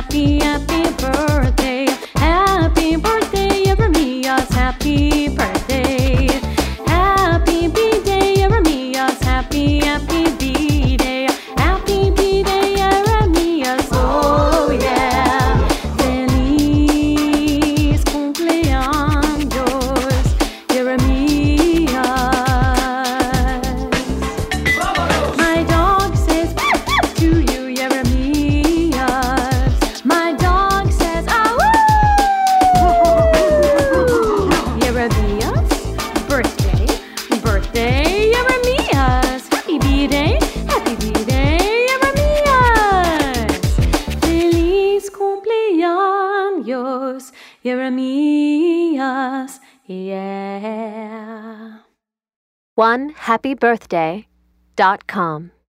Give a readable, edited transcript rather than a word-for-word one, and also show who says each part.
Speaker 1: happy, happy birthday. Happy birthday, Jeremias, happy birthday. Happy B-Day, Jeremias, happy, happy B-Day. Happy B-Day, Jeremias, oh yeah. Feliz cumpleaños, Jeremias. My dog says to you, Jeremias. My dog says, ah, woo! Jeremias, birthday, birthday, Jeremias. Happy B-Day, Jeremias. Feliz cumpleaños, Jeremias, yeah.
Speaker 2: OneHappyBirthday.com